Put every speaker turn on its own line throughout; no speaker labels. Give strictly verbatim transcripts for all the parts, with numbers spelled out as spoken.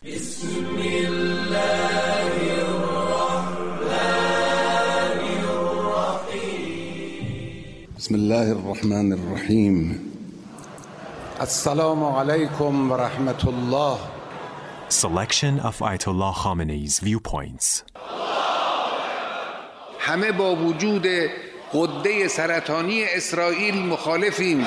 بسم الله الرحمن الرحیم. السلام علیکم و رحمت الله.
Selection of Ayatollah Khamenei's viewpoints.
همه با وجود غده سرطانی اسرائیل مخالفیم.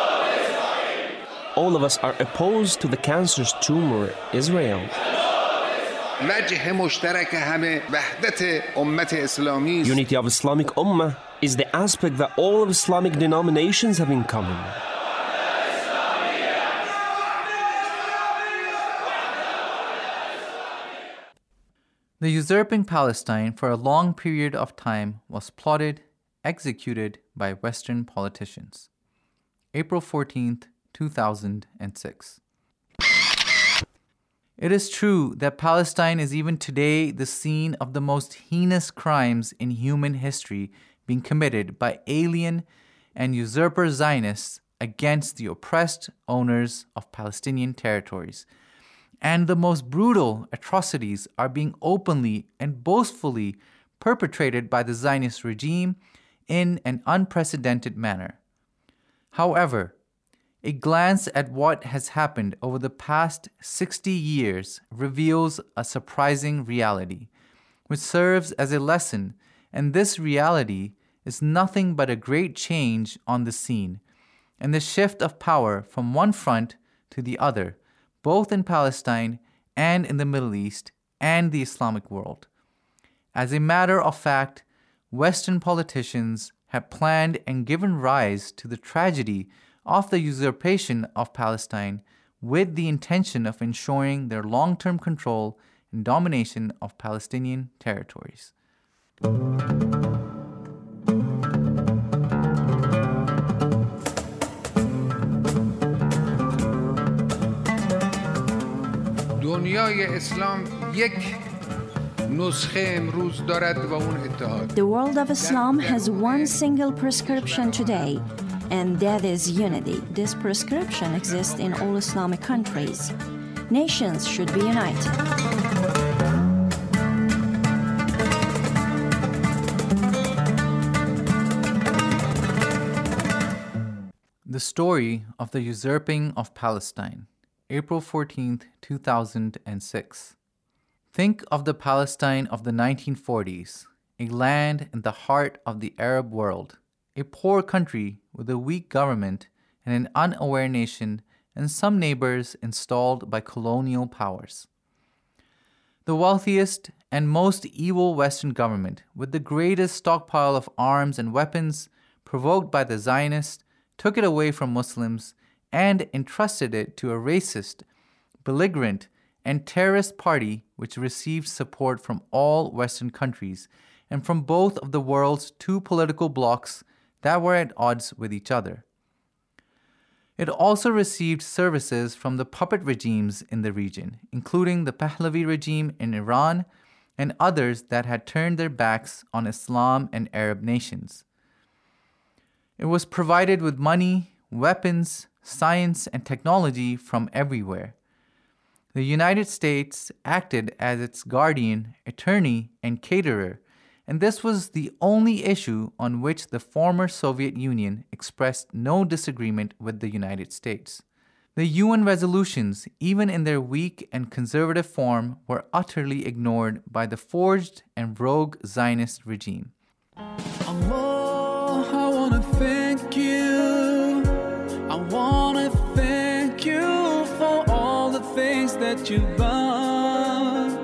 All of us are opposed to the cancerous tumor, Israel.
وجه مشترک همه وحدت امت اسلامی است.
Unity of Islamic Ummah is the aspect that all of Islamic denominations have in common.
The usurping Palestine for a long period of time was plotted, executed by Western politicians. April fourteenth, two thousand six. It is true that Palestine is even today the scene of the most heinous crimes in human history being committed by alien and usurper Zionists against the oppressed owners of Palestinian territories. And the most brutal atrocities are being openly and boastfully perpetrated by the Zionist regime in an unprecedented manner. However, a glance at what has happened over the past sixty years reveals a surprising reality, which serves as a lesson, and this reality is nothing but a great change on the scene, and the shift of power from one front to the other, both in Palestine and in the Middle East and the Islamic world. As a matter of fact, Western politicians have planned and given rise to the tragedy of the usurpation of Palestine with the intention of ensuring their long-term control and domination of Palestinian territories.
دنیای اسلام یک نسخه امروز دارد و اون اتحاد.
The world of Islam has one single prescription today, and that is unity. This prescription exists in all Islamic countries. Nations should be united.
The story of the usurping of Palestine. April fourteenth, two thousand six. Think of the Palestine of the nineteen forties, a land in the heart of the Arab world, a poor country with a weak government and an unaware nation and some neighbors installed by colonial powers. The wealthiest and most evil Western government, with the greatest stockpile of arms and weapons provoked by the Zionists, took it away from Muslims and entrusted it to a racist, belligerent, and terrorist party which received support from all Western countries and from both of the world's two political blocs that were at odds with each other. It also received services from the puppet regimes in the region, including the Pahlavi regime in Iran and others that had turned their backs on Islam and Arab nations. It was provided with money, weapons, science, and technology from everywhere. The United States acted as its guardian, attorney, and caterer, and this was the only issue on which the former Soviet Union expressed no disagreement with the United States. The U N resolutions, even in their weak and conservative form, were utterly ignored by the forged and rogue Zionist regime.
Allah, I want to thank you. I want to thank you for all the things that you've done.